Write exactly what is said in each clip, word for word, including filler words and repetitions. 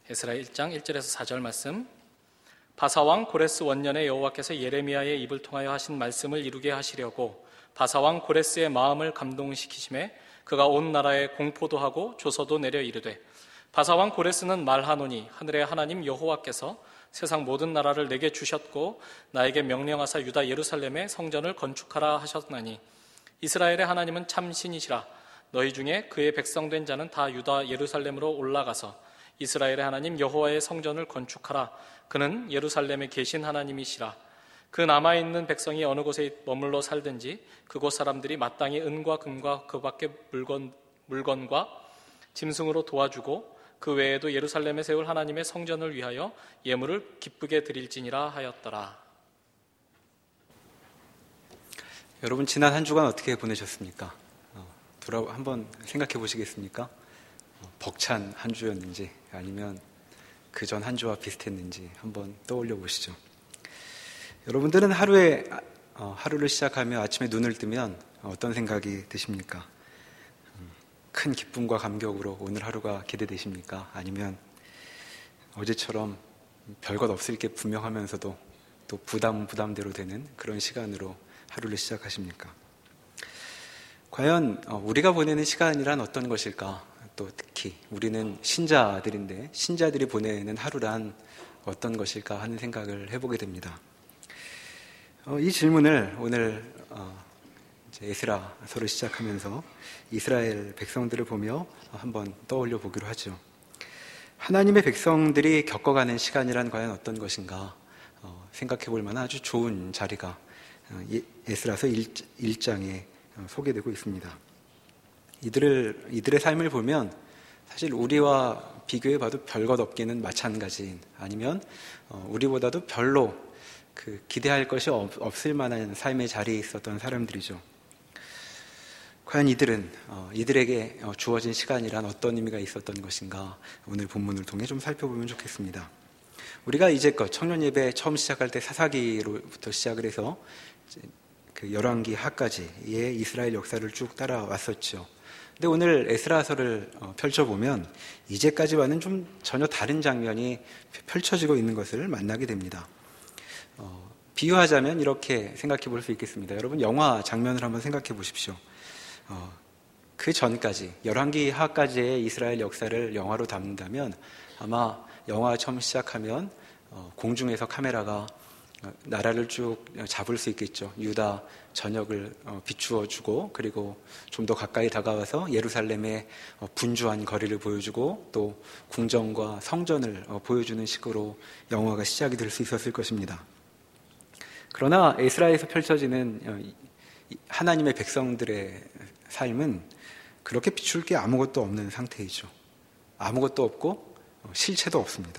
에스라 일 장 일 절에서 사 절 말씀. 바사왕 고레스 원년에 여호와께서 예레미야의 입을 통하여 하신 말씀을 이루게 하시려고 바사왕 고레스의 마음을 감동시키심에 그가 온 나라에 공포도 하고 조서도 내려 이르되, 바사왕 고레스는 말하노니 하늘의 하나님 여호와께서 세상 모든 나라를 내게 주셨고 나에게 명령하사 유다 예루살렘에 성전을 건축하라 하셨나니 이스라엘의 하나님은 참 신이시라. 너희 중에 그의 백성된 자는 다 유다 예루살렘으로 올라가서 이스라엘의 하나님 여호와의 성전을 건축하라. 그는 예루살렘에 계신 하나님이시라. 그 남아있는 백성이 어느 곳에 머물러 살든지 그곳 사람들이 마땅히 은과 금과 그 밖의 물건, 물건과 짐승으로 도와주고 그 외에도 예루살렘에 세울 하나님의 성전을 위하여 예물을 기쁘게 드릴지니라 하였더라. 여러분, 지난 한 주간 어떻게 보내셨습니까? 어, 돌아 한번 생각해 보시겠습니까? 어, 벅찬 한 주였는지 아니면 그 전 한 주와 비슷했는지 한번 떠올려 보시죠. 여러분들은 하루에 어, 하루를 시작하며 아침에 눈을 뜨면 어떤 생각이 드십니까? 음, 큰 기쁨과 감격으로 오늘 하루가 기대되십니까? 아니면 어제처럼 별것 없을 게 분명하면서도 또 부담 부담대로 되는 그런 시간으로 하루를 시작하십니까? 과연 우리가 보내는 시간이란 어떤 것일까? 또 특히 우리는 신자들인데 신자들이 보내는 하루란 어떤 것일까 하는 생각을 해보게 됩니다. 어, 이 질문을 오늘 어, 이제 에스라서를 시작하면서 이스라엘 백성들을 보며 한번 떠올려 보기로 하죠. 하나님의 백성들이 겪어가는 시간이란 과연 어떤 것인가 어, 생각해 볼 만한 아주 좋은 자리가 에스라서 일 장에 소개되고 있습니다. 이들을, 이들의 삶을 보면 사실 우리와 비교해 봐도 별것 없기는 마찬가지인, 아니면 우리보다도 별로 그 기대할 것이 없을 만한 삶의 자리에 있었던 사람들이죠. 과연 이들은 이들에게 주어진 시간이란 어떤 의미가 있었던 것인가 오늘 본문을 통해 좀 살펴보면 좋겠습니다. 우리가 이제껏 청년 예배 처음 시작할 때 사사기로부터 시작을 해서 그 열왕기 하까지의 이스라엘 역사를 쭉 따라왔었죠. 근데 오늘 에스라서를 펼쳐보면 이제까지와는 좀 전혀 다른 장면이 펼쳐지고 있는 것을 만나게 됩니다. 어, 비유하자면 이렇게 생각해 볼 수 있겠습니다. 여러분, 영화 장면을 한번 생각해 보십시오. 어, 그 전까지 열왕기 하까지의 이스라엘 역사를 영화로 담는다면 아마 영화 처음 시작하면 어, 공중에서 카메라가 나라를 쭉 잡을 수 있겠죠. 유다 전역을 비추어주고, 그리고 좀 더 가까이 다가와서 예루살렘의 분주한 거리를 보여주고 또 궁전과 성전을 보여주는 식으로 영화가 시작이 될 수 있었을 것입니다. 그러나 에스라에서 펼쳐지는 하나님의 백성들의 삶은 그렇게 비출 게 아무것도 없는 상태이죠. 아무것도 없고 실체도 없습니다.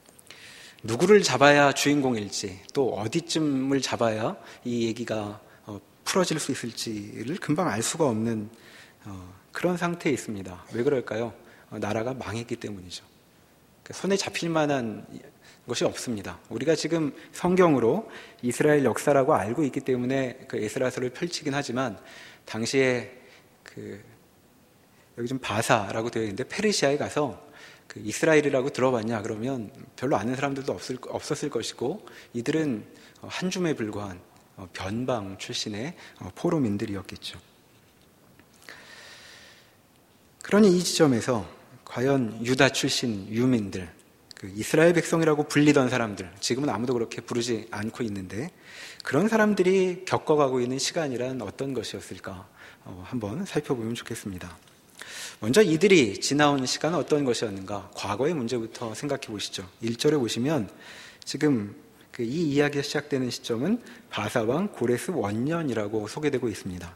누구를 잡아야 주인공일지, 또 어디쯤을 잡아야 이 얘기가 어, 풀어질 수 있을지를 금방 알 수가 없는 어, 그런 상태에 있습니다. 왜 그럴까요? 어, 나라가 망했기 때문이죠. 그러니까 손에 잡힐 만한 것이 없습니다. 우리가 지금 성경으로 이스라엘 역사라고 알고 있기 때문에 그 에스라서를 펼치긴 하지만 당시에 그 여기 좀 바사라고 되어 있는데 페르시아에 가서 그 이스라엘이라고 들어봤냐 그러면 별로 아는 사람들도 없을, 없었을 것이고, 이들은 한 줌에 불과한 변방 출신의 포로민들이었겠죠. 그러니 이 지점에서 과연 유다 출신 유민들, 그 이스라엘 백성이라고 불리던 사람들, 지금은 아무도 그렇게 부르지 않고 있는데 그런 사람들이 겪어가고 있는 시간이란 어떤 것이었을까 한번 살펴보면 좋겠습니다. 먼저 이들이 지나온 시간은 어떤 것이었는가, 과거의 문제부터 생각해 보시죠. 일 절에 보시면 지금 그 이 이야기가 시작되는 시점은 바사왕 고레스 원년이라고 소개되고 있습니다.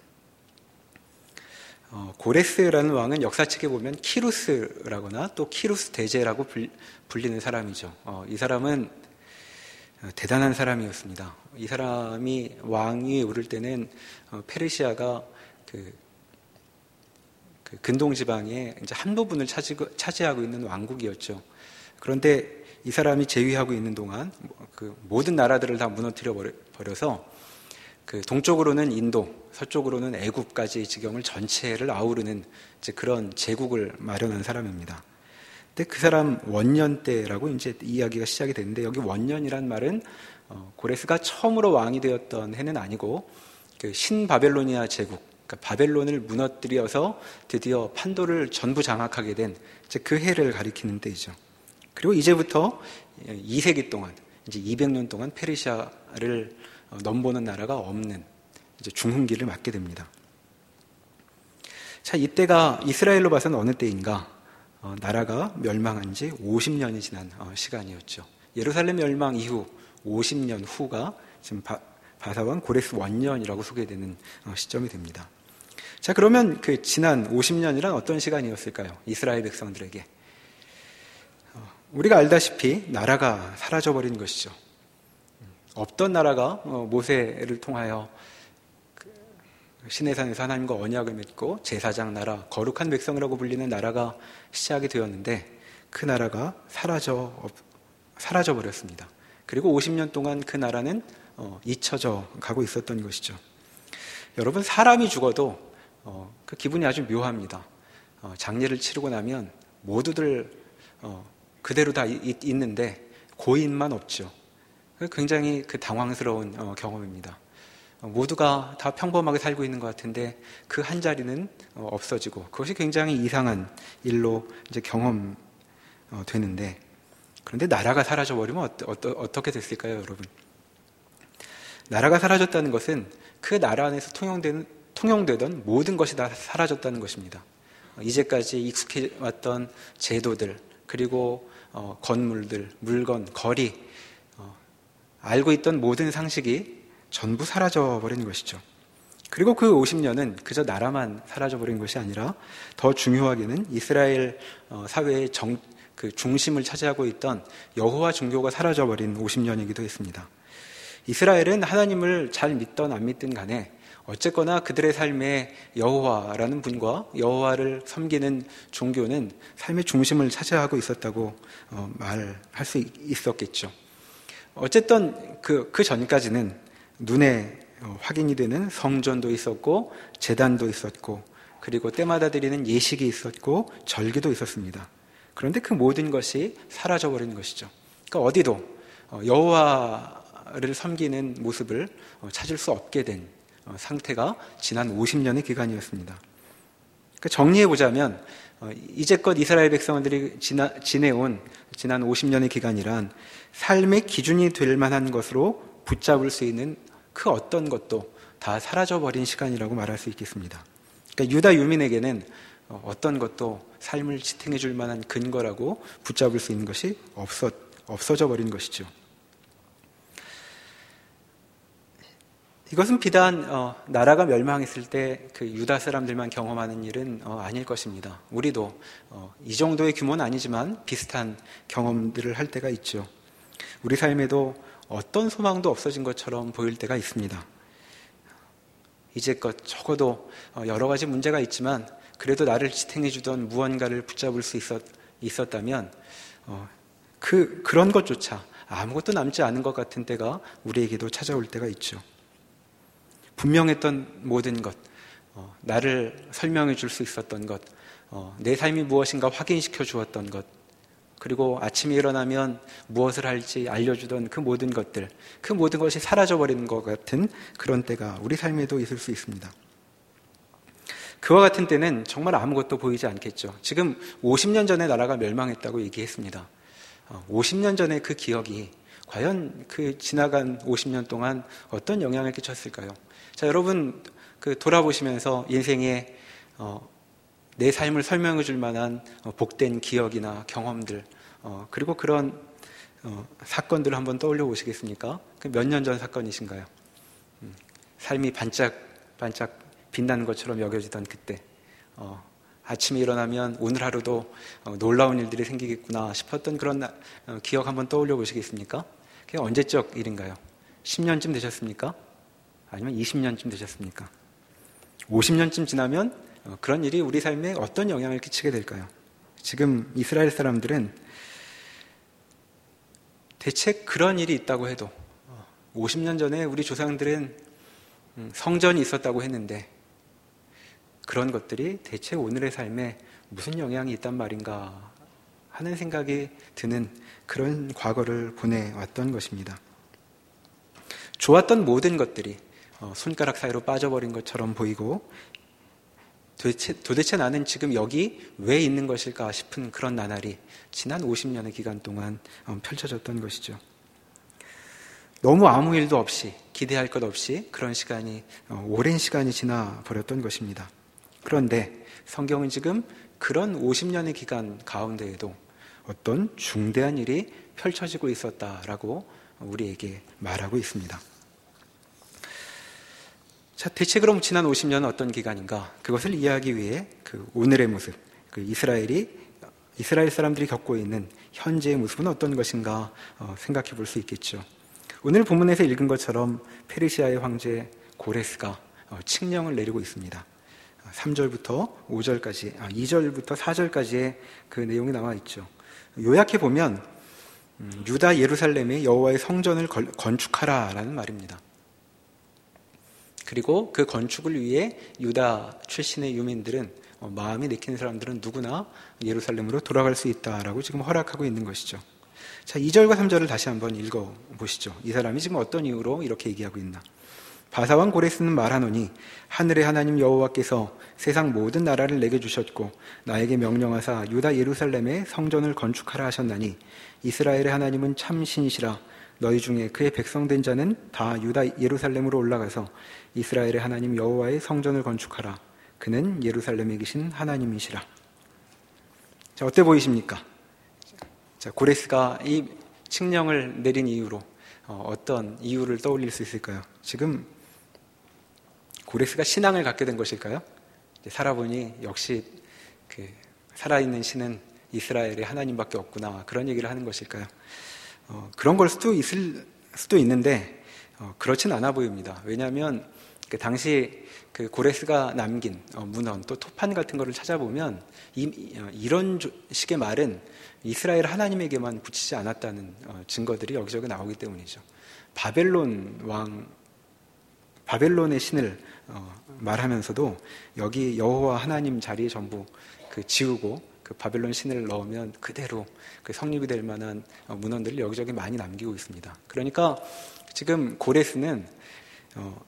어, 고레스라는 왕은 역사책에 보면 키루스라거나 또 키루스 대제라고 불, 불리는 사람이죠. 어, 이 사람은 대단한 사람이었습니다. 이 사람이 왕위에 오를 때는 어, 페르시아가 그 그 근동 지방의 이제 한 부분을 차지고, 차지하고 있는 왕국이었죠. 그런데 이 사람이 재위하고 있는 동안 그 모든 나라들을 다 무너뜨려 버려서 그 동쪽으로는 인도, 서쪽으로는 애굽까지 지경을 전체를 아우르는 이제 그런 제국을 마련한 사람입니다. 그때 그 사람 원년 때라고 이제 이야기가 시작이 되는데, 여기 원년이란 말은 어, 고레스가 처음으로 왕이 되었던 해는 아니고 그 신바벨로니아 제국, 그러니까 바벨론을 무너뜨려서 드디어 판도를 전부 장악하게 된 그 해를 가리키는 때이죠. 그리고 이제부터 이 세기 동안, 이제 이백 년 동안 페르시아를 넘보는 나라가 없는 이제 중흥기를 맞게 됩니다. 자, 이때가 이스라엘로 봐서는 어느 때인가? 어, 나라가 멸망한 지 오십 년이 지난 어, 시간이었죠. 예루살렘 멸망 이후 오십 년 후가 지금 바, 바사왕 고레스 원년이라고 소개되는 어, 시점이 됩니다. 자, 그러면 그 지난 오십 년이란 어떤 시간이었을까요? 이스라엘 백성들에게. 어, 우리가 알다시피 나라가 사라져버린 것이죠. 없던 나라가 어, 모세를 통하여 그 시내산에서 하나님과 언약을 맺고 제사장 나라, 거룩한 백성이라고 불리는 나라가 시작이 되었는데 그 나라가 사라져, 사라져 버렸습니다. 그리고 오십 년 동안 그 나라는 어, 잊혀져 가고 있었던 것이죠. 여러분, 사람이 죽어도 어, 그 기분이 아주 묘합니다. 어, 장례를 치르고 나면 모두들 어, 그대로 다 있, 있는데 고인만 없죠. 굉장히 그 당황스러운 어, 경험입니다. 어, 모두가 다 평범하게 살고 있는 것 같은데 그 한 자리는 어, 없어지고, 그것이 굉장히 이상한 일로 이제 경험 어, 되는데, 그런데 나라가 사라져 버리면 어떠, 어떠, 어떻게 됐을까요, 여러분? 나라가 사라졌다는 것은 그 나라 안에서 통용되는 통용되던 모든 것이 다 사라졌다는 것입니다. 이제까지 익숙해 왔던 제도들, 그리고 어, 건물들, 물건, 거리, 어, 알고 있던 모든 상식이 전부 사라져버린 것이죠. 그리고 그 오십 년은 그저 나라만 사라져버린 것이 아니라 더 중요하게는 이스라엘 어, 사회의 정, 그 중심을 차지하고 있던 여호와 종교가 사라져버린 오십 년이기도 했습니다. 이스라엘은 하나님을 잘 믿던 안 믿든 간에 어쨌거나 그들의 삶에 여호와라는 분과 여호와를 섬기는 종교는 삶의 중심을 차지하고 있었다고 어, 말할 수 있었겠죠. 어쨌든 그, 그 전까지는 눈에 어, 확인이 되는 성전도 있었고 제단도 있었고, 그리고 때마다 드리는 예식이 있었고 절기도 있었습니다. 그런데 그 모든 것이 사라져버린 것이죠. 그러니까 어디도 어, 여호와를 섬기는 모습을 어, 찾을 수 없게 된 상태가 지난 오십 년의 기간이었습니다. 그러니까 정리해보자면 이제껏 이스라엘 백성들이 지나, 지내온 지난 오십 년의 기간이란 삶의 기준이 될 만한 것으로 붙잡을 수 있는 그 어떤 것도 다 사라져버린 시간이라고 말할 수 있겠습니다. 그러니까 유다 유민에게는 어떤 것도 삶을 지탱해 줄 만한 근거라고 붙잡을 수 있는 것이 없어, 없어져 버린 것이죠. 이것은 비단 어, 나라가 멸망했을 때 그 유다 사람들만 경험하는 일은 어, 아닐 것입니다. 우리도 어, 이 정도의 규모는 아니지만 비슷한 경험들을 할 때가 있죠. 우리 삶에도 어떤 소망도 없어진 것처럼 보일 때가 있습니다. 이제껏 적어도 어, 여러 가지 문제가 있지만 그래도 나를 지탱해 주던 무언가를 붙잡을 수 있었, 있었다면 어, 그, 그런 것조차 아무것도 남지 않은 것 같은 때가 우리에게도 찾아올 때가 있죠. 분명했던 모든 것, 어, 나를 설명해 줄 수 있었던 것, 어, 내 삶이 무엇인가 확인시켜 주었던 것, 그리고 아침에 일어나면 무엇을 할지 알려주던 그 모든 것들, 그 모든 것이 사라져버리는 것 같은 그런 때가 우리 삶에도 있을 수 있습니다. 그와 같은 때는 정말 아무것도 보이지 않겠죠. 지금 오십 년 전에 나라가 멸망했다고 얘기했습니다. 어, 오십 년 전의 그 기억이 과연 그 지나간 오십 년 동안 어떤 영향을 끼쳤을까요? 자, 여러분 그 돌아보시면서 인생에 어, 내 삶을 설명해 줄 만한 어, 복된 기억이나 경험들, 어, 그리고 그런 어, 사건들을 한번 떠올려 보시겠습니까? 그 몇 년 전 사건이신가요? 음, 삶이 반짝 반짝 빛나는 것처럼 여겨지던 그때, 어, 아침에 일어나면 오늘 하루도 어, 놀라운 일들이 생기겠구나 싶었던 그런 나, 어, 기억 한번 떠올려 보시겠습니까? 그게 언제적 일인가요? 십 년쯤 되셨습니까? 아니면 이십 년쯤 되셨습니까? 오십 년쯤 지나면 그런 일이 우리 삶에 어떤 영향을 끼치게 될까요? 지금 이스라엘 사람들은 대체 그런 일이 있다고 해도 오십 년 전에 우리 조상들은 성전이 있었다고 했는데 그런 것들이 대체 오늘의 삶에 무슨 영향이 있단 말인가 하는 생각이 드는 그런 과거를 보내왔던 것입니다. 좋았던 모든 것들이 손가락 사이로 빠져버린 것처럼 보이고 도대체, 도대체 나는 지금 여기 왜 있는 것일까 싶은 그런 나날이 지난 오십 년의 기간 동안 펼쳐졌던 것이죠. 너무 아무 일도 없이, 기대할 것 없이 그런 시간이, 오랜 시간이 지나 버렸던 것입니다. 그런데 성경은 지금 그런 오십 년의 기간 가운데에도 어떤 중대한 일이 펼쳐지고 있었다라고 우리에게 말하고 있습니다. 자, 대체 그럼 지난 오십 년은 어떤 기간인가? 그것을 이해하기 위해 그 오늘의 모습, 그 이스라엘이, 이스라엘 사람들이 겪고 있는 현재의 모습은 어떤 것인가 어, 생각해 볼 수 있겠죠. 오늘 본문에서 읽은 것처럼 페르시아의 황제 고레스가 어, 칙령을 내리고 있습니다. 삼 절부터 오 절까지, 아, 이 절부터 사 절까지의 그 내용이 나와 있죠. 요약해 보면 음, 유다 예루살렘의 여호와의 성전을 걸, 건축하라라는 말입니다. 그리고 그 건축을 위해 유다 출신의 유민들은 어, 마음이 내키는 사람들은 누구나 예루살렘으로 돌아갈 수 있다라고 지금 허락하고 있는 것이죠. 자, 이 절과 삼 절을 다시 한번 읽어보시죠. 이 사람이 지금 어떤 이유로 이렇게 얘기하고 있나? 바사왕 고레스는 말하노니 하늘의 하나님 여호와께서 세상 모든 나라를 내게 주셨고 나에게 명령하사 유다 예루살렘에 성전을 건축하라 하셨나니 이스라엘의 하나님은 참 신이시라. 너희 중에 그의 백성된 자는 다 유다 예루살렘으로 올라가서 이스라엘의 하나님 여호와의 성전을 건축하라. 그는 예루살렘에 계신 하나님이시라. 자, 어때 보이십니까? 자, 고레스가 이 칙령을 내린 이유로 어, 어떤 이유를 떠올릴 수 있을까요? 지금 고레스가 신앙을 갖게 된 것일까요? 살아보니 역시 그 살아있는 신은 이스라엘의 하나님밖에 없구나, 그런 얘기를 하는 것일까요? 어, 그런 걸 수도 있을 수도 있는데 어, 그렇진 않아 보입니다. 왜냐하면 그 당시 그 고레스가 남긴 어, 문헌 또 토판 같은 거를 찾아보면 이, 어, 이런 식의 말은 이스라엘 하나님에게만 붙이지 않았다는 어, 증거들이 여기저기 나오기 때문이죠. 바벨론 왕 바벨론의 신을 어, 말하면서도 여기 여호와 하나님 자리에 전부 그 지우고 그 바벨론 신을 넣으면 그대로 그 성립이 될 만한 어, 문헌들을 여기저기 많이 남기고 있습니다. 그러니까 지금 고레스는 어,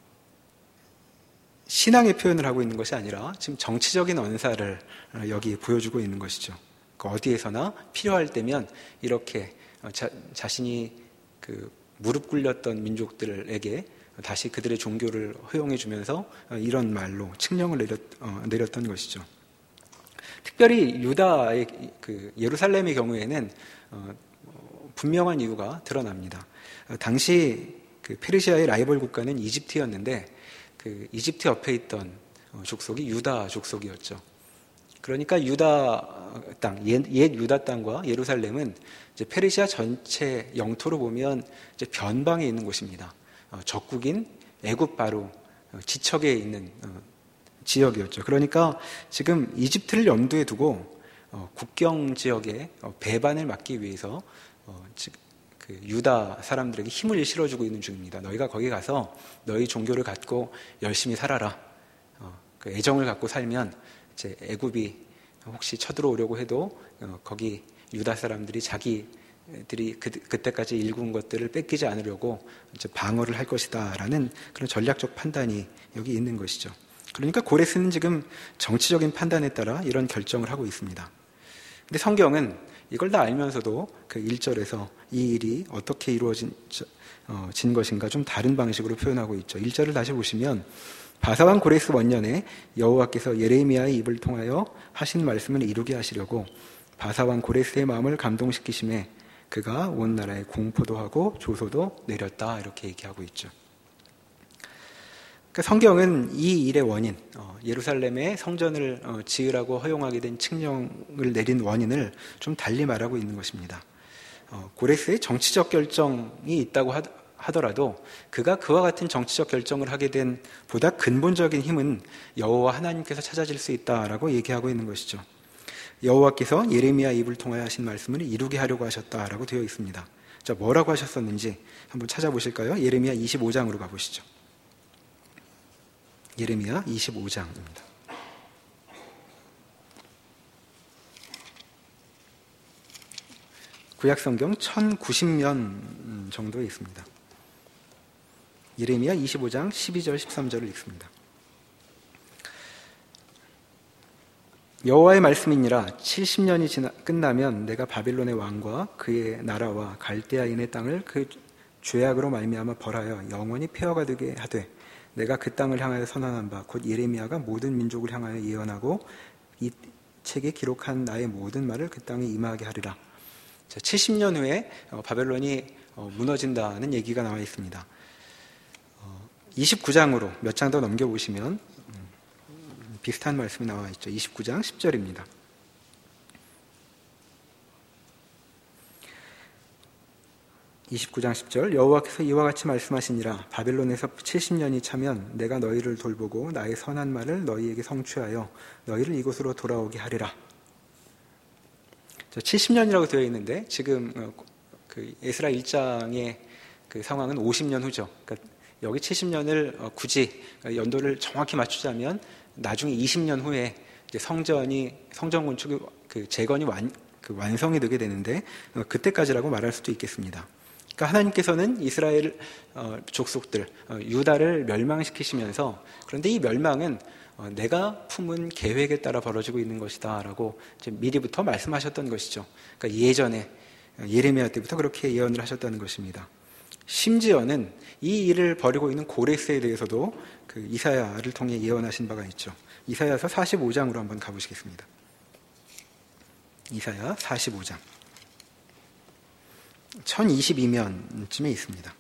신앙의 표현을 하고 있는 것이 아니라 지금 정치적인 언사를 여기 보여주고 있는 것이죠. 그 어디에서나 필요할 때면 이렇게 자, 자신이 그 무릎 꿇렸던 민족들에게 다시 그들의 종교를 허용해 주면서 이런 말로 칙령을 내렸, 어, 내렸던 것이죠. 특별히 유다의 그 예루살렘의 경우에는 어, 분명한 이유가 드러납니다. 어, 당시 그 페르시아의 라이벌 국가는 이집트였는데 그 이집트 옆에 있던 족속이 유다 족속이었죠. 그러니까 유다 땅, 옛, 옛 유다 땅과 예루살렘은 이제 페르시아 전체 영토로 보면 이제 변방에 있는 곳입니다. 어, 적국인 애굽 바로 어, 지척에 있는 어, 지역이었죠. 그러니까 지금 이집트를 염두에 두고 어, 국경 지역의 어, 배반을 막기 위해서 어, 즉, 그 유다 사람들에게 힘을 실어주고 있는 중입니다. 너희가 거기 가서 너희 종교를 갖고 열심히 살아라. 어, 그 애정을 갖고 살면 이제 애굽이 혹시 쳐들어오려고 해도 어, 거기 유다 사람들이 자기들이 그, 그때까지 일군 것들을 뺏기지 않으려고 이제 방어를 할 것이다라는 그런 전략적 판단이 여기 있는 것이죠. 그러니까 고레스는 지금 정치적인 판단에 따라 이런 결정을 하고 있습니다. 근데 성경은 이걸 다 알면서도 그 일 절에서 이 일이 어떻게 이루어진 어, 진 것인가 좀 다른 방식으로 표현하고 있죠. 일 절을 다시 보시면 바사왕 고레스 원년에 여호와께서 예레미야의 입을 통하여 하신 말씀을 이루게 하시려고 바사왕 고레스의 마음을 감동시키심에 그가 온 나라에 공포도 하고 조소도 내렸다, 이렇게 얘기하고 있죠. 그러니까 성경은 이 일의 원인, 어, 예루살렘에 성전을 어, 지으라고 허용하게 된 칙령을 내린 원인을 좀 달리 말하고 있는 것입니다. 어, 고레스의 정치적 결정이 있다고 하, 하더라도 그가 그와 같은 정치적 결정을 하게 된 보다 근본적인 힘은 여호와 하나님께서 찾아질 수 있다라고 얘기하고 있는 것이죠. 여호와께서 예레미야 입을 통하여 하신 말씀을 이루게 하려고 하셨다라고 되어 있습니다. 자, 뭐라고 하셨었는지 한번 찾아보실까요? 예레미야 이십오 장으로 가보시죠. 예레미야 이십오 장입니다. 구약성경 천구십 면 정도에 있습니다. 예레미야 이십오 장 십이 절 십삼 절을 읽습니다. 여호와의 말씀이니라. 칠십 년이 지나, 끝나면 내가 바빌론의 왕과 그의 나라와 갈대아인의 땅을 그 죄악으로 말미암아 벌하여 영원히 폐허가 되게 하되 내가 그 땅을 향하여 선언한 바 곧 예레미야가 모든 민족을 향하여 예언하고 이 책에 기록한 나의 모든 말을 그 땅에 임하게 하리라. 자, 칠십 년 후에 바벨론이 무너진다는 얘기가 나와 있습니다. 이십구 장으로 몇 장 더 넘겨보시면 비슷한 말씀이 나와 있죠. 이십구 장 십 절입니다. 이십구 장 십 절 여호와께서 이와 같이 말씀하시니라. 바벨론에서 칠십 년이 차면 내가 너희를 돌보고 나의 선한 말을 너희에게 성취하여 너희를 이곳으로 돌아오게 하리라. 칠십 년이라고 되어 있는데 지금 그 에스라 일 장의 그 상황은 오십 년 후죠. 그러니까 여기 칠십 년을 굳이 연도를 정확히 맞추자면 나중에 이십 년 후에 이제 성전이 성전 건축이 그 재건이 완, 그 완성이 되게 되는데 그때까지라고 말할 수도 있겠습니다. 그러니까 하나님께서는 이스라엘 어, 족속들 어, 유다를 멸망시키시면서 그런데 이 멸망은 어, 내가 품은 계획에 따라 벌어지고 있는 것이다라고 이제 미리부터 말씀하셨던 것이죠. 그러니까 예전에 예레미야 때부터 그렇게 예언을 하셨다는 것입니다. 심지어는 이 일을 벌이고 있는 고레스에 대해서도 그 이사야를 통해 예언하신 바가 있죠. 이사야서 사십오 장으로 한번 가보시겠습니다. 이사야 사십오 장 천이십이 면쯤에 있습니다.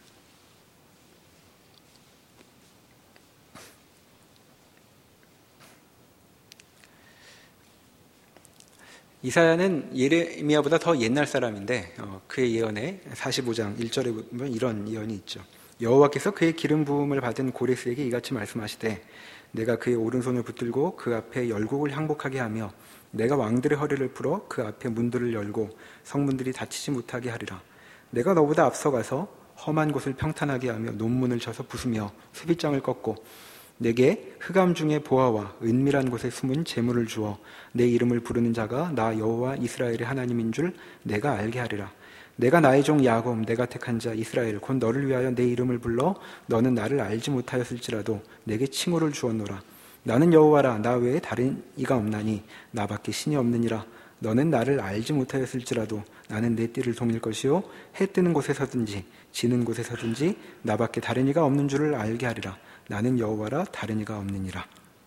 이사야는 예레미야보다 더 옛날 사람인데 어, 그의 예언에 사십오 장 일 절에 보면 이런 예언이 있죠. 여호와께서 그의 기름 부음을 받은 고레스에게 이같이 말씀하시되 내가 그의 오른손을 붙들고 그 앞에 열국을 항복하게 하며 내가 왕들의 허리를 풀어 그 앞에 문들을 열고 성문들이 닫히지 못하게 하리라. 내가 너보다 앞서가서 험한 곳을 평탄하게 하며 논문을 쳐서 부수며 쇠빗장을 꺾고 내게 흑암 중에 보아와 은밀한 곳에 숨은 재물을 주어 내 이름을 부르는 자가 나 여호와 이스라엘의 하나님인 줄 내가 알게 하리라. 내가 나의 종 야곱 내가 택한 자 이스라엘 곧 너를 위하여 내 이름을 불러 너는 나를 알지 못하였을지라도 내게 칭호를 주었노라. 나는 여호와라. 나 외에 다른 이가 없나니 나밖에 신이 없느니라. 너는 나를 알지 못하였을지라도 나는 내 띠를 동일 것이요 해 뜨는 곳에서든지 지는 곳에서든지 나밖에 다른 이가 없는 줄을 알게 하리라. 나는 여호와라. 다른 이가 없느니라.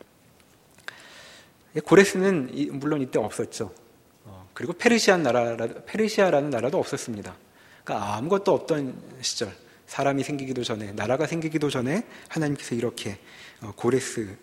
고레스는 물론 이때 없었죠. 그리고 페르시아 나라, 페르시아라는 나라도 없었습니다. 그러니까 아무것도 없던 시절, 사람이 생기기도 전에, 나라가 생기기도 전에 하나님께서 이렇게 고레스가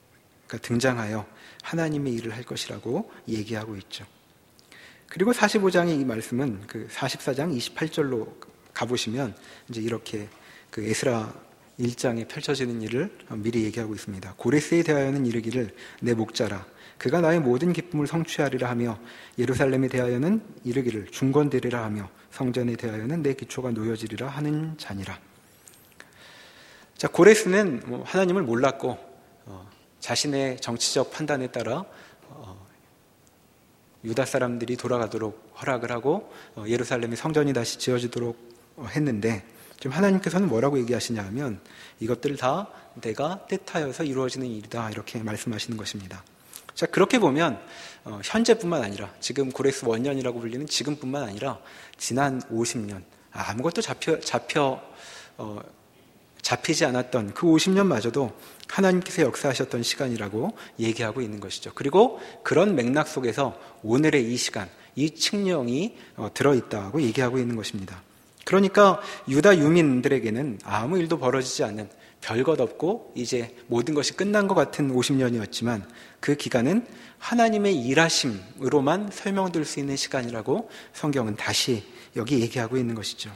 등장하여 하나님의 일을 할 것이라고 얘기하고 있죠. 그리고 사십오 장의 이 말씀은 그 사십사 장 이십팔 절로 가보시면 이제 이렇게 그 에스라 일 장에 펼쳐지는 일을 미리 얘기하고 있습니다. 고레스에 대하여는 이르기를 내 목자라. 그가 나의 모든 기쁨을 성취하리라 하며 예루살렘에 대하여는 이르기를 중건되리라 하며 성전에 대하여는 내 기초가 놓여지리라 하는 자니라. 자, 고레스는 뭐 하나님을 몰랐고 어, 자신의 정치적 판단에 따라 어, 유다 사람들이 돌아가도록 허락을 하고 어, 예루살렘의 성전이 다시 지어지도록 어, 했는데 지금 하나님께서는 뭐라고 얘기하시냐 하면 이것들 다 내가 뜻하여서 이루어지는 일이다 이렇게 말씀하시는 것입니다. 자, 그렇게 보면 어, 현재뿐만 아니라 지금 고레스 원년이라고 불리는 지금뿐만 아니라 지난 오십 년 아무것도 잡혀, 잡혀 어, 잡히지 않았던 그 오십 년마저도 하나님께서 역사하셨던 시간이라고 얘기하고 있는 것이죠. 그리고 그런 맥락 속에서 오늘의 이 시간, 이 칙령이 어, 들어있다고 얘기하고 있는 것입니다. 그러니까 유다 유민들에게는 아무 일도 벌어지지 않는 별것 없고 이제 모든 것이 끝난 것 같은 오십 년이었지만 그 기간은 하나님의 일하심으로만 설명될 수 있는 시간이라고 성경은 다시 여기 얘기하고 있는 것이죠.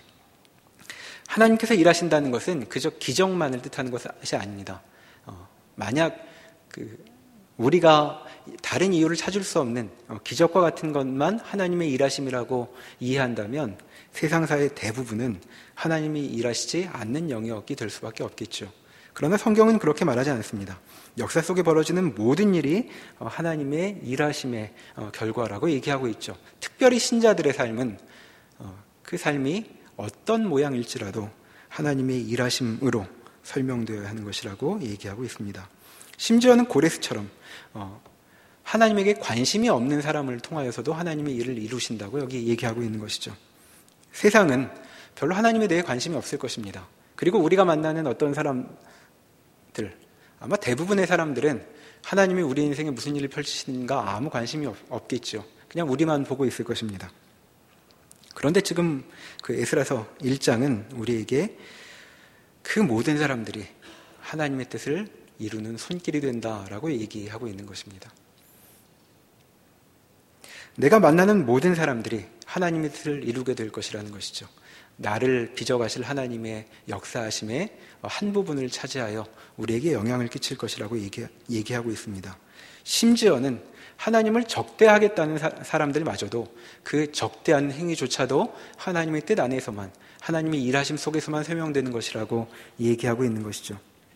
하나님께서 일하신다는 것은 그저 기적만을 뜻하는 것이 아닙니다. 어, 만약 그 우리가 다른 이유를 찾을 수 없는 어, 기적과 같은 것만 하나님의 일하심이라고 이해한다면 세상사의 대부분은 하나님이 일하시지 않는 영역이 될 수밖에 없겠죠. 그러나 성경은 그렇게 말하지 않습니다. 역사 속에 벌어지는 모든 일이 하나님의 일하심의 결과라고 얘기하고 있죠. 특별히 신자들의 삶은 그 삶이 어떤 모양일지라도 하나님의 일하심으로 설명되어야 하는 것이라고 얘기하고 있습니다. 심지어는 고레스처럼 어, 하나님에게 관심이 없는 사람을 통하여서도 하나님의 일을 이루신다고 여기 얘기하고 있는 것이죠. 세상은 별로 하나님에 대해 관심이 없을 것입니다. 그리고 우리가 만나는 어떤 사람들, 아마 대부분의 사람들은 하나님이 우리 인생에 무슨 일을 펼치시는가 아무 관심이 없겠죠. 그냥 우리만 보고 있을 것입니다. 그런데 지금 그 에스라서 일 장은 우리에게 그 모든 사람들이 하나님의 뜻을 이루는 손길이 된다라고 얘기하고 있는 것입니다. 내가 만나는 모든 사람들이 하나님의 뜻을 이루게 될 것이라는 것이죠. 나를 빚어가실 하나님의 역사하심의 한 부분을 차지하여 우리에게 영향을 끼칠 것이라고 얘기, 얘기하고 있습니다. 심지어는 하나님을 적대하겠다는 사, 사람들마저도 그 적대한 행위조차도 하나님의 뜻 안에서만, 하나님의 일하심 속에서만 설명되는 것이라고 얘기하고 있는 것이죠.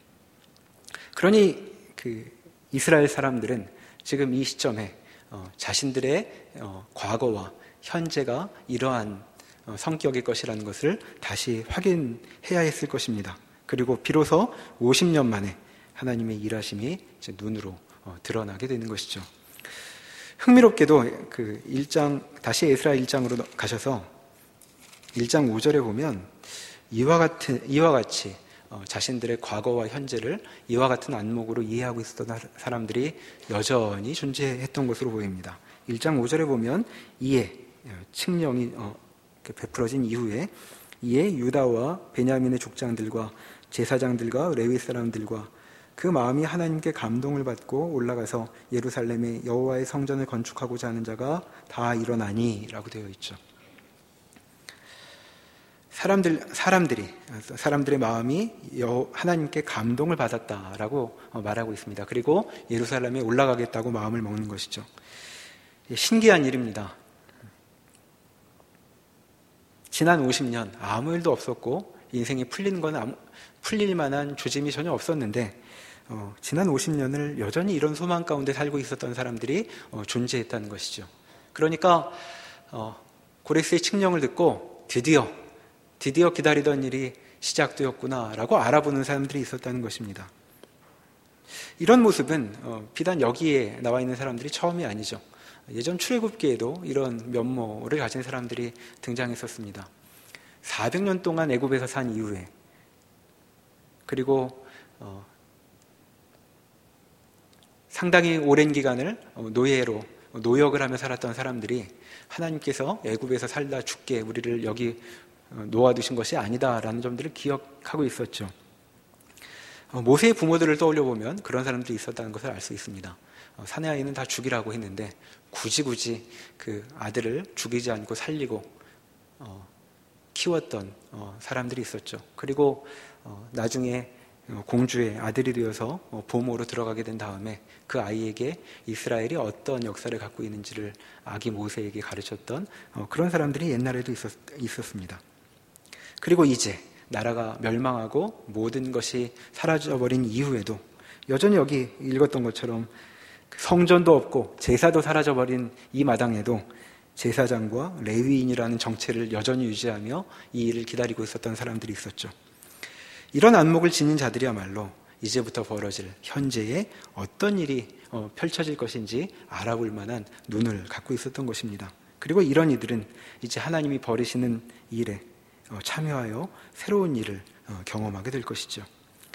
그러니 그 이스라엘 사람들은 지금 이 시점에 어, 자신들의 어, 과거와 현재가 이러한 어, 성격의 것이라는 것을 다시 확인해야 했을 것입니다. 그리고 비로소 오십 년 만에 하나님의 일하심이 이제 눈으로 어, 드러나게 되는 것이죠. 흥미롭게도 그 일 장, 다시 에스라 일 장으로 가셔서 일 장 오 절에 보면 이와 같은, 이와 같이 어, 자신들의 과거와 현재를 이와 같은 안목으로 이해하고 있었던 사람들이 여전히 존재했던 것으로 보입니다. 일 장 오 절에 보면 이에 칙령이 어, 베풀어진 이후에 이에 유다와 베냐민의 족장들과 제사장들과 레위 사람들과 그 마음이 하나님께 감동을 받고 올라가서 예루살렘에 여호와의 성전을 건축하고자 하는 자가 다 일어나니 라고 되어 있죠. 사람들, 사람들이, 사람들의 마음이 여, 하나님께 감동을 받았다라고 말하고 있습니다. 그리고 예루살렘에 올라가겠다고 마음을 먹는 것이죠. 신기한 일입니다. 지난 오십 년 아무 일도 없었고 인생이 풀리는 건 아무, 풀릴 만한 조짐이 전혀 없었는데 어, 지난 오십 년을 여전히 이런 소망 가운데 살고 있었던 사람들이 어, 존재했다는 것이죠. 그러니까 어, 고레스의 칙령을 듣고 드디어 드디어 기다리던 일이 시작되었구나라고 알아보는 사람들이 있었다는 것입니다. 이런 모습은 어, 비단 여기에 나와 있는 사람들이 처음이 아니죠. 예전 출애굽기에도 이런 면모를 가진 사람들이 등장했었습니다. 사백 년 동안 애굽에서 산 이후에 그리고 어, 상당히 오랜 기간을 노예로 노역을 하며 살았던 사람들이 하나님께서 애굽에서 살다 죽게 우리를 여기 놓아두신 것이 아니다라는 점들을 기억하고 있었죠. 모세의 부모들을 떠올려 보면 그런 사람들이 있었다는 것을 알 수 있습니다. 사내 아이는 다 죽이라고 했는데 굳이 굳이 그 아들을 죽이지 않고 살리고 어, 키웠던 어, 사람들이 있었죠. 그리고 어, 나중에 공주의 아들이 되어서 보모로 들어가게 된 다음에 그 아이에게 이스라엘이 어떤 역사를 갖고 있는지를 아기 모세에게 가르쳤던 그런 사람들이 옛날에도 있었, 있었습니다. 그리고 이제 나라가 멸망하고 모든 것이 사라져버린 이후에도 여전히 여기 읽었던 것처럼 성전도 없고 제사도 사라져버린 이 마당에도 제사장과 레위인이라는 정체를 여전히 유지하며 이 일을 기다리고 있었던 사람들이 있었죠. 이런 안목을 지닌 자들이야말로 이제부터 벌어질 현재에 어떤 일이 펼쳐질 것인지 알아볼 만한 눈을 갖고 있었던 것입니다. 그리고 이런 이들은 이제 하나님이 벌이시는 일에 참여하여 새로운 일을 경험하게 될 것이죠.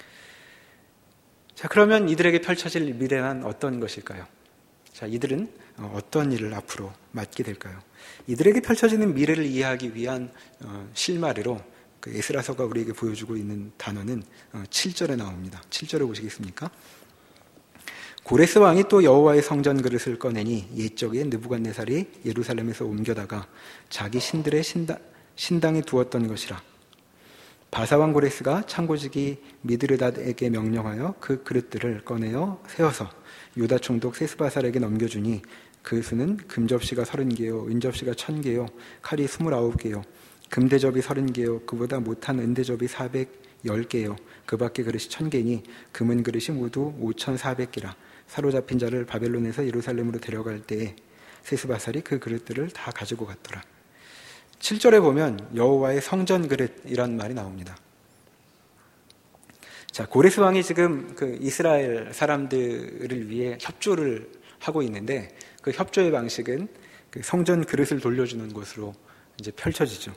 자, 그러면 이들에게 펼쳐질 미래는 어떤 것일까요? 자, 이들은 어떤 일을 앞으로 맡게 될까요? 이들에게 펼쳐지는 미래를 이해하기 위한 실마리로 그 에스라서가 우리에게 보여주고 있는 단어는 칠 절에 나옵니다. 칠 절에 보시겠습니까? 고레스 왕이 또 여호와의 성전 그릇을 꺼내니 옛적에 느부갓네살이 예루살렘에서 옮겨다가 자기 신들의 신당, 신당에 두었던 것이라. 바사왕 고레스가 창고지기 미드르닷에게 명령하여 그 그릇들을 꺼내어 세워서 유다 총독 세스바살에게 넘겨주니 그 수는 금접시가 서른 개요 은접시가 천 개요 칼이 스물아홉 개요 금대접이 서른 개요 그보다 못한 은대접이 사백십 개요 그 밖에 그릇이 천 개니 금은 그릇이 모두 오천사백 개라. 사로잡힌 자를 바벨론에서 예루살렘으로 데려갈 때에 세스바살이 그 그릇들을 다 가지고 갔더라. 칠 절에 보면 여호와의 성전 그릇이란 말이 나옵니다. 자, 고레스 왕이 지금 그 이스라엘 사람들을 위해 협조를 하고 있는데 그 협조의 방식은 그 성전 그릇을 돌려주는 것으로 이제 펼쳐지죠.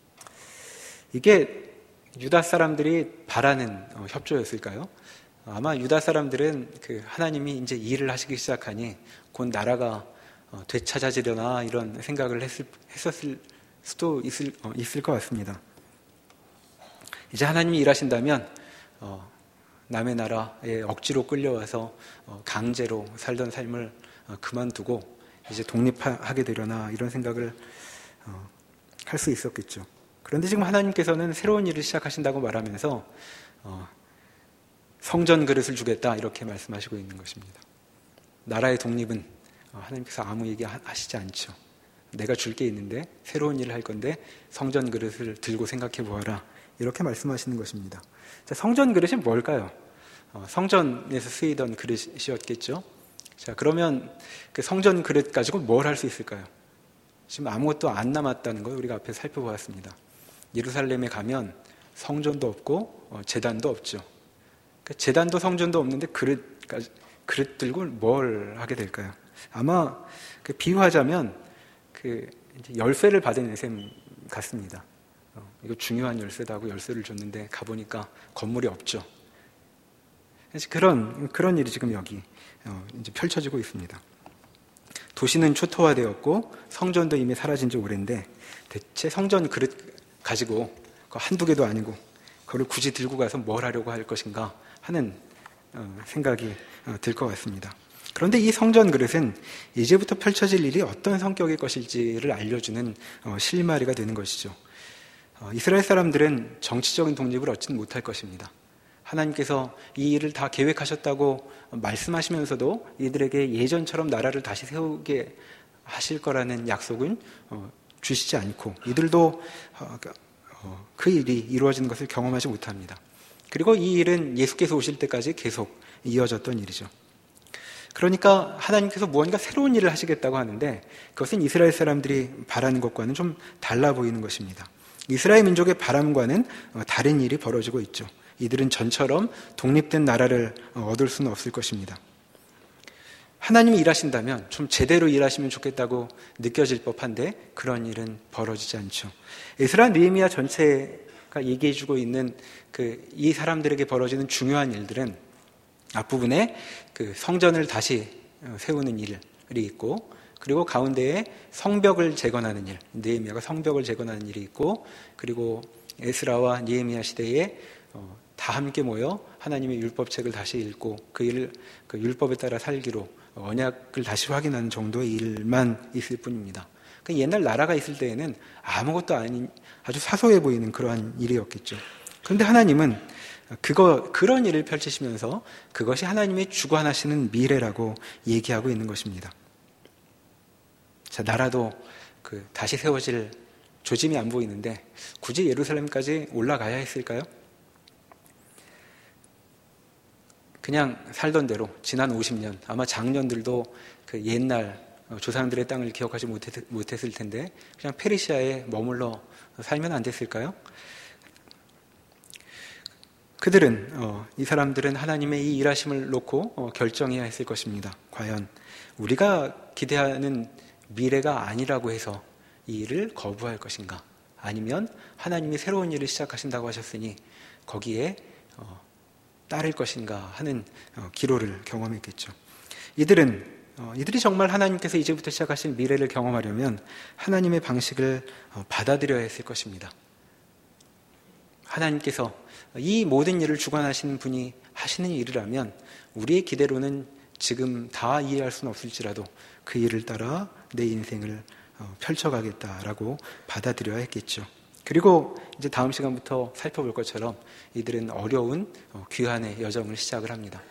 이게 유다 사람들이 바라는 어, 협조였을까요? 아마 유다 사람들은 그 하나님이 이제 일을 하시기 시작하니 곧 나라가 어, 되찾아지려나 이런 생각을 했을, 했었을 수도 있을, 어, 있을 것 같습니다. 이제 하나님이 일하신다면 어, 남의 나라에 억지로 끌려와서 어, 강제로 살던 삶을 어, 그만두고 이제 독립하게 되려나 이런 생각을 어, 할 수 있었겠죠. 그런데 지금 하나님께서는 새로운 일을 시작하신다고 말하면서 어, 성전 그릇을 주겠다 이렇게 말씀하시고 있는 것입니다. 나라의 독립은 어, 하나님께서 아무 얘기 하시지 않죠. 내가 줄 게 있는데 새로운 일을 할 건데 성전 그릇을 들고 생각해 보아라 이렇게 말씀하시는 것입니다. 자, 성전 그릇이 뭘까요? 어, 성전에서 쓰이던 그릇이었겠죠. 자, 그러면 그 성전 그릇 가지고 뭘 할 수 있을까요? 지금 아무것도 안 남았다는 걸 우리가 앞에 살펴보았습니다. 예루살렘에 가면 성전도 없고 어, 제단도 없죠. 그러니까 제단도 성전도 없는데 그릇까지, 그릇 들고 뭘 하게 될까요? 아마 그 비유하자면 그 이제 열쇠를 받은 셈 같습니다. 어, 이거 중요한 열쇠다고 열쇠를 줬는데 가보니까 건물이 없죠. 그런 그런 일이 지금 여기 어, 이제 펼쳐지고 있습니다. 도시는 초토화되었고 성전도 이미 사라진 지 오랜데 대체 성전 그릇 가지고 한두 개도 아니고 그걸 굳이 들고 가서 뭘 하려고 할 것인가 하는 어, 생각이 어, 들 것 같습니다. 그런데 이 성전 그릇은 이제부터 펼쳐질 일이 어떤 성격의 것일지를 알려주는 어, 실마리가 되는 것이죠. 어, 이스라엘 사람들은 정치적인 독립을 얻지는 못할 것입니다. 하나님께서 이 일을 다 계획하셨다고 말씀하시면서도 이들에게 예전처럼 나라를 다시 세우게 하실 거라는 약속은 어, 주시지 않고 이들도 어, 어, 그 일이 이루어지는 것을 경험하지 못합니다. 그리고 이 일은 예수께서 오실 때까지 계속 이어졌던 일이죠. 그러니까 하나님께서 무언가 새로운 일을 하시겠다고 하는데 그것은 이스라엘 사람들이 바라는 것과는 좀 달라 보이는 것입니다. 이스라엘 민족의 바람과는 다른 일이 벌어지고 있죠. 이들은 전처럼 독립된 나라를 얻을 수는 없을 것입니다. 하나님이 일하신다면 좀 제대로 일하시면 좋겠다고 느껴질 법한데 그런 일은 벌어지지 않죠. 에스라, 느헤미야 전체가 얘기해주고 있는 그 이 사람들에게 벌어지는 중요한 일들은 앞부분에 그 성전을 다시 세우는 일이 있고 그리고 가운데에 성벽을 재건하는 일, 느헤미야가 성벽을 재건하는 일이 있고 그리고 에스라와 느헤미야 시대에 어, 다 함께 모여 하나님의 율법책을 다시 읽고 그 일을 그 율법에 따라 살기로 언약을 다시 확인하는 정도의 일만 있을 뿐입니다. 그 옛날 나라가 있을 때에는 아무것도 아닌 아주 사소해 보이는 그러한 일이었겠죠. 그런데 하나님은 그거 그런 일을 펼치시면서 그것이 하나님의 주관하시는 미래라고 얘기하고 있는 것입니다. 자, 나라도 그 다시 세워질 조짐이 안 보이는데 굳이 예루살렘까지 올라가야 했을까요? 그냥 살던 대로 지난 오십 년, 아마 장년들도 그 옛날 조상들의 땅을 기억하지 못했, 못했을 텐데 그냥 페르시아에 머물러 살면 안 됐을까요? 그들은 어, 이 사람들은 하나님의 이 일하심을 놓고 어, 결정해야 했을 것입니다. 과연 우리가 기대하는 미래가 아니라고 해서 이 일을 거부할 것인가? 아니면 하나님이 새로운 일을 시작하신다고 하셨으니 거기에 어, 따를 것인가 하는 어, 기로를 경험했겠죠. 이들은 어, 이들이 정말 하나님께서 이제부터 시작하신 미래를 경험하려면 하나님의 방식을 어, 받아들여야 했을 것입니다. 하나님께서 이 모든 일을 주관하시는 분이 하시는 일이라면 우리의 기대로는 지금 다 이해할 수는 없을지라도 그 일을 따라 내 인생을 어, 펼쳐가겠다라고 받아들여야 했겠죠. 그리고 이제 다음 시간부터 살펴볼 것처럼 이들은 어려운 어, 귀환의 여정을 시작을 합니다.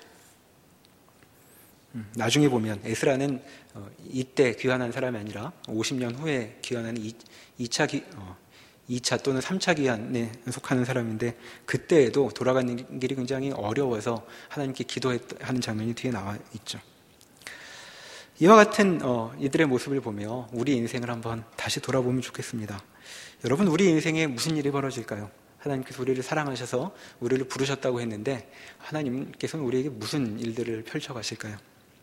음, 나중에 보면 에스라는 어, 이때 귀환한 사람이 아니라 오십 년 후에 귀환하는 이 차 기, 어, 이 차 또는 삼 차 귀환에 속하는 사람인데 그때에도 돌아가는 길이 굉장히 어려워서 하나님께 기도하는 장면이 뒤에 나와 있죠. 이와 같은 어, 이들의 모습을 보며 우리 인생을 한번 다시 돌아보면 좋겠습니다. 여러분, 우리 인생에 무슨 일이 벌어질까요? 하나님께서 우리를 사랑하셔서 우리를 부르셨다고 했는데 하나님께서는 우리에게 무슨 일들을 펼쳐가실까요?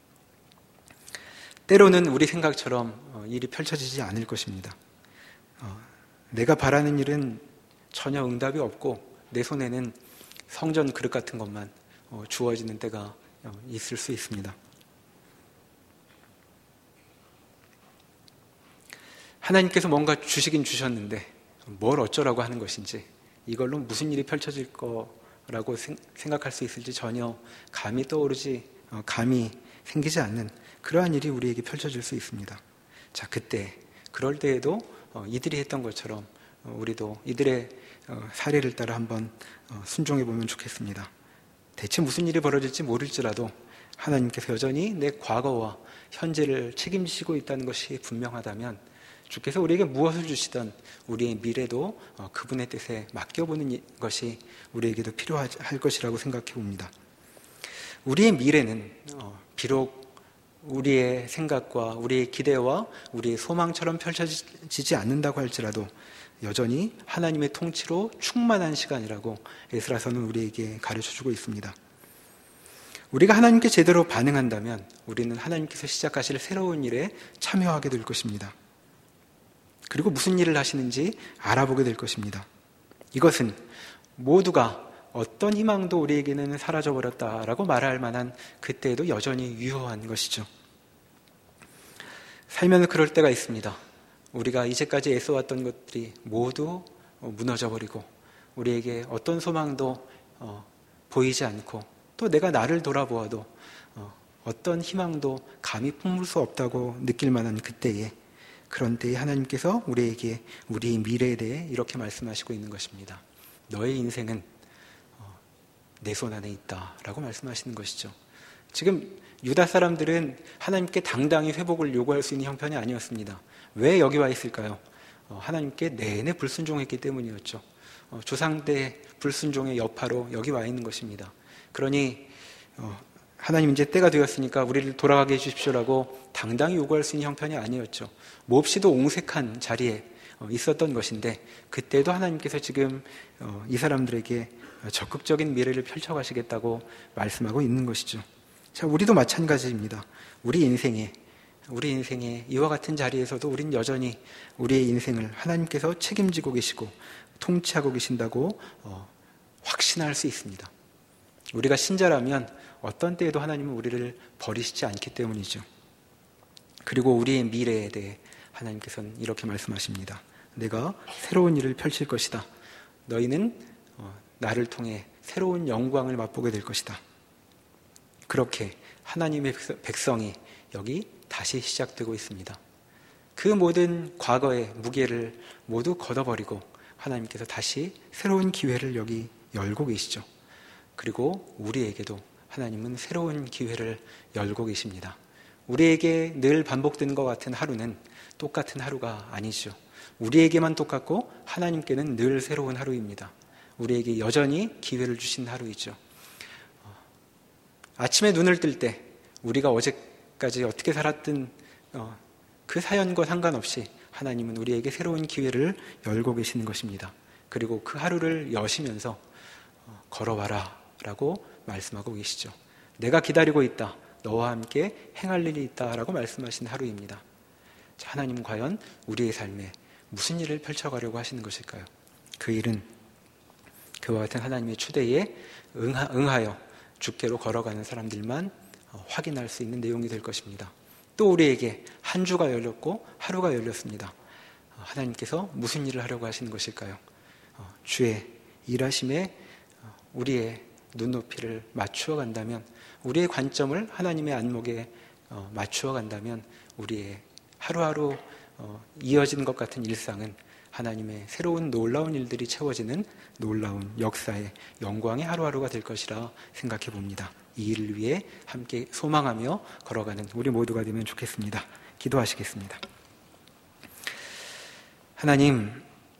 때로는 우리 생각처럼 일이 펼쳐지지 않을 것입니다. 내가 바라는 일은 전혀 응답이 없고 내 손에는 성전 그릇 같은 것만 주어지는 때가 있을 수 있습니다. 하나님께서 뭔가 주시긴 주셨는데 뭘 어쩌라고 하는 것인지, 이걸로 무슨 일이 펼쳐질 거라고 생각할 수 있을지 전혀 감이 떠오르지, 감이 생기지 않는 그러한 일이 우리에게 펼쳐질 수 있습니다. 자, 그때, 그럴 때에도 이들이 했던 것처럼 우리도 이들의 사례를 따라 한번 순종해 보면 좋겠습니다. 대체 무슨 일이 벌어질지 모를지라도 하나님께서 여전히 내 과거와 현재를 책임지시고 있다는 것이 분명하다면 주께서 우리에게 무엇을 주시든 우리의 미래도 그분의 뜻에 맡겨보는 것이 우리에게도 필요할 것이라고 생각해 봅니다. 우리의 미래는 비록 우리의 생각과 우리의 기대와 우리의 소망처럼 펼쳐지지 않는다고 할지라도 여전히 하나님의 통치로 충만한 시간이라고 에스라서는 우리에게 가르쳐주고 있습니다. 우리가 하나님께 제대로 반응한다면 우리는 하나님께서 시작하실 새로운 일에 참여하게 될 것입니다. 그리고 무슨 일을 하시는지 알아보게 될 것입니다. 이것은 모두가 어떤 희망도 우리에게는 사라져버렸다라고 말할 만한 그때에도 여전히 유효한 것이죠. 살면서 그럴 때가 있습니다. 우리가 이제까지 애써왔던 것들이 모두 무너져버리고 우리에게 어떤 소망도 보이지 않고 또 내가 나를 돌아보아도 어떤 희망도 감히 품을 수 없다고 느낄 만한 그때에, 그런 때에 하나님께서 우리에게 우리의 미래에 대해 이렇게 말씀하시고 있는 것입니다. 너의 인생은 내 손 안에 있다라고 말씀하시는 것이죠. 지금 유다 사람들은 하나님께 당당히 회복을 요구할 수 있는 형편이 아니었습니다. 왜 여기 와 있을까요? 하나님께 내내 불순종했기 때문이었죠. 조상 때 불순종의 여파로 여기 와 있는 것입니다. 그러니 하나님 이제 때가 되었으니까 우리를 돌아가게 해주십시오라고 당당히 요구할 수 있는 형편이 아니었죠. 몹시도 옹색한 자리에 있었던 것인데 그때도 하나님께서 지금 이 사람들에게 적극적인 미래를 펼쳐가시겠다고 말씀하고 있는 것이죠. 자, 우리도 마찬가지입니다. 우리 인생에 우리 인생에 이와 같은 자리에서도 우린 여전히 우리의 인생을 하나님께서 책임지고 계시고 통치하고 계신다고 확신할 수 있습니다. 우리가 신자라면 어떤 때에도 하나님은 우리를 버리시지 않기 때문이죠. 그리고 우리의 미래에 대해 하나님께서는 이렇게 말씀하십니다. 내가 새로운 일을 펼칠 것이다. 너희는 나를 통해 새로운 영광을 맛보게 될 것이다. 그렇게 하나님의 백성이 여기 다시 시작되고 있습니다. 그 모든 과거의 무게를 모두 걷어버리고 하나님께서 다시 새로운 기회를 여기 열고 계시죠. 그리고 우리에게도 하나님은 새로운 기회를 열고 계십니다. 우리에게 늘 반복되는 것 같은 하루는 똑같은 하루가 아니죠. 우리에게만 똑같고 하나님께는 늘 새로운 하루입니다. 우리에게 여전히 기회를 주신 하루이죠. 아침에 눈을 뜰 때 우리가 어제까지 어떻게 살았든 그 사연과 상관없이 하나님은 우리에게 새로운 기회를 열고 계시는 것입니다. 그리고 그 하루를 여시면서 걸어와라 라고 말씀하고 계시죠. 내가 기다리고 있다. 너와 함께 행할 일이 있다 라고 말씀하신 하루입니다. 자, 하나님은 과연 우리의 삶에 무슨 일을 펼쳐가려고 하시는 것일까요? 그 일은 그와 같은 하나님의 추대에 응하, 응하여 주께로 걸어가는 사람들만 확인할 수 있는 내용이 될 것입니다. 또 우리에게 한 주가 열렸고 하루가 열렸습니다. 하나님께서 무슨 일을 하려고 하시는 것일까요? 주의 일하심에 우리의 눈높이를 맞추어 간다면, 우리의 관점을 하나님의 안목에 맞추어 간다면 우리의 하루하루 이어지는 것 같은 일상은 하나님의 새로운 놀라운 일들이 채워지는 놀라운 역사의 영광의 하루하루가 될 것이라 생각해 봅니다. 이 일을 위해 함께 소망하며 걸어가는 우리 모두가 되면 좋겠습니다. 기도하시겠습니다. 하나님,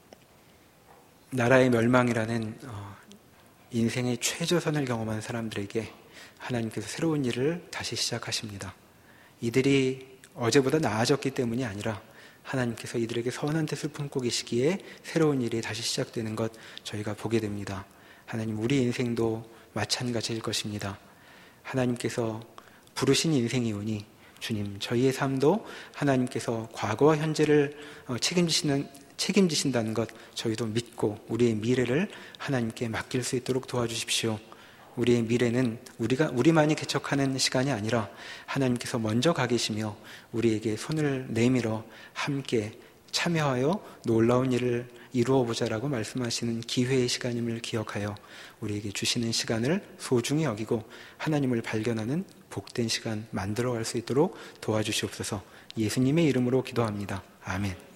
나라의 멸망이라는 인생의 최저선을 경험한 사람들에게 하나님께서 새로운 일을 다시 시작하십니다. 이들이 어제보다 나아졌기 때문이 아니라 하나님께서 이들에게 선한 뜻을 품고 계시기에 새로운 일이 다시 시작되는 것 저희가 보게 됩니다. 하나님, 우리 인생도 마찬가지일 것입니다. 하나님께서 부르신 인생이오니 주님, 저희의 삶도 하나님께서 과거와 현재를 책임지시는, 책임지신다는 것 저희도 믿고 우리의 미래를 하나님께 맡길 수 있도록 도와주십시오. 우리의 미래는 우리가, 우리만이 개척하는 시간이 아니라 하나님께서 먼저 가 계시며 우리에게 손을 내밀어 함께 참여하여 놀라운 일을 이루어 보자라고 말씀하시는 기회의 시간임을 기억하여 우리에게 주시는 시간을 소중히 여기고 하나님을 발견하는 복된 시간 만들어갈 수 있도록 도와주시옵소서. 예수님의 이름으로 기도합니다. 아멘.